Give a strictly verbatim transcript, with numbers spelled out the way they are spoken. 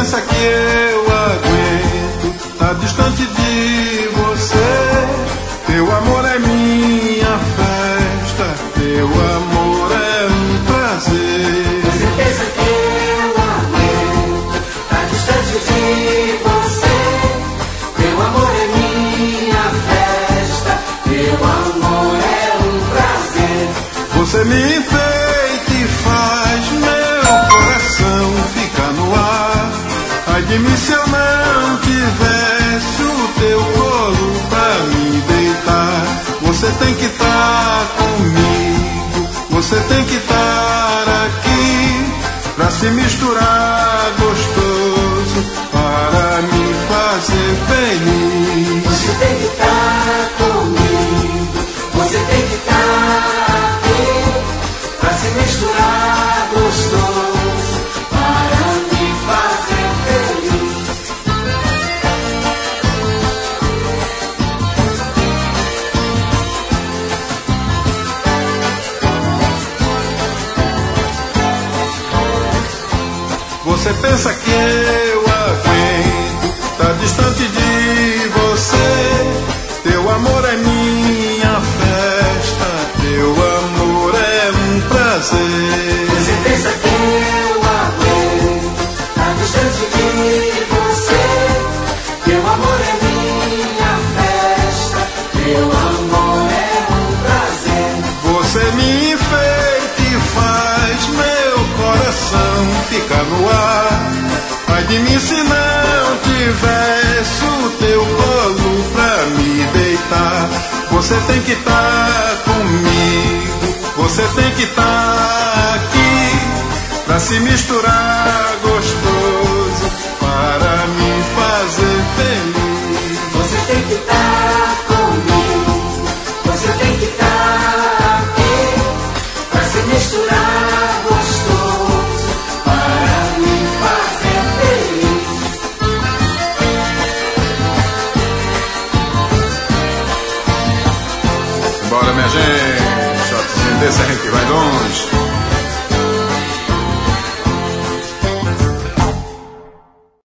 pensa que eu aguento tá distante de você? Teu amor é minha festa, teu amor é um prazer. Você pensa que eu aguento tá distante de você? Teu amor é minha festa, teu amor é um prazer. Você me enfeita e faz meu coração ficar no ar. Ai de mim se eu não tivesse o teu colo pra me deitar. Você tem que estar comigo, você tem que estar aqui pra se misturar gostoso, para me fazer feliz. Você tem que estar comigo, você tem que estar aqui pra se misturar gostoso, para me fazer feliz. Você pensa que eu aguento tá distante de você? Teu amor é minha festa, teu amor é um prazer. Você pensa que eu aguento tá distante de você? Teu amor é minha festa, teu amor é um prazer. Você me enfeita e faz meu coração ficar no ar. Ai de mim se não tivesse o teu colo pra me deitar. Você tem que estar comigo, você tem que estar aqui pra se misturar gostoso, para me fazer feliz. Você tem que estar comigo, você tem que estar aqui pra se misturar gostoso, para me fazer feliz. Bora, minha gente, shotzinho desse a gente vai longe.